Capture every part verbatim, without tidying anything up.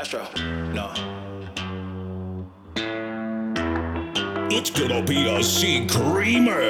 Castro. No. It's gonna be a sea creamer.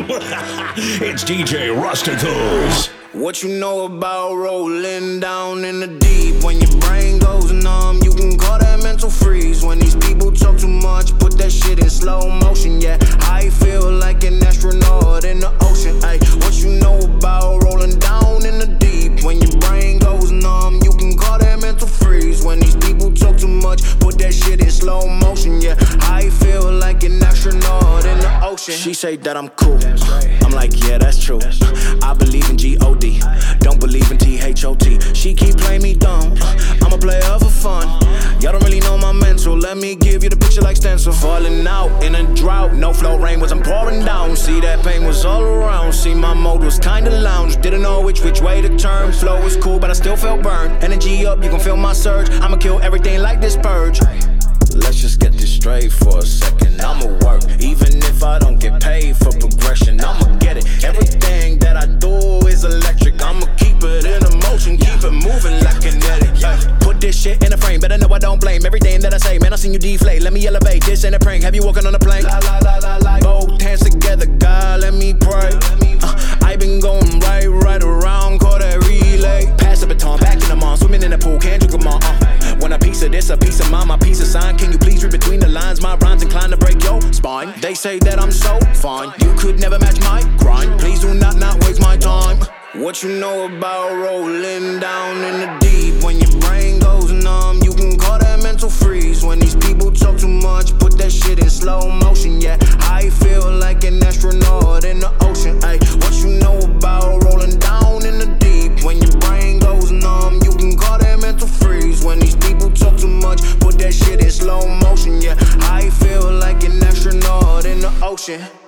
It's D J Rusticals. What you know about rolling down in the deep? When your brain goes numb, you can call that mental freeze. When these people talk too much, put that shit in slow motion. Yeah, I feel like an astronaut in the ocean. Ay, what you know about rolling down in the deep? When your brain goes numb, you can call that mental freeze. When these people talk too much, put that shit in slow motion. Yeah, I feel like an astronaut in the ocean. She say that I'm cool. I'm like, yeah, that's true. I believe in G O D, don't believe in T H O T. She keep playing me dumb, I'm a player for fun. Y'all don't really know my mental, let me give you the picture like stencil. Falling out in a drought, no flow, rain wasn't pouring down. See, that pain was all around, see, my mode was kinda lounge. Didn't know which which way to turn, flow was cool but I still felt burned. Energy up, you can feel my surge, I'ma kill everything like this purge. Let's just get this straight for a second. I'ma work, even if I don't get paid for progression. I'ma get it. Everything that I do is electric. I'ma keep it in a motion, keep it moving like kinetic. Yeah. Put this shit in a frame, better know I don't blame everything that I say. Man, I seen you deflate. Let me elevate. This ain't a prank. Have you walking on a plane? La, la, la, la, la. Both hands together, God, let me pray. Uh, I been going right, right around, call that relay. Pass the baton, back in the mall, swimming in the pool, can't drink them all. Uh. When a piece of this, a piece of mine, my piece of sign. Can you please read between the lines? My rhymes inclined to break your spine. They say that I'm so fine, you could never match my grind. Please do not not waste my time. What you know about rolling down in the deep? When your brain goes numb, you can call that mental freeze. When these people talk too much, put that shit in slow motion. Yeah, I feel like an astronaut in the ocean. Ay, what you know about rolling down in the deep? When your brain goes numb, you can call that mental freeze. When these people talk too much, put that shit in slow motion. Yeah, I feel like an astronaut in the ocean.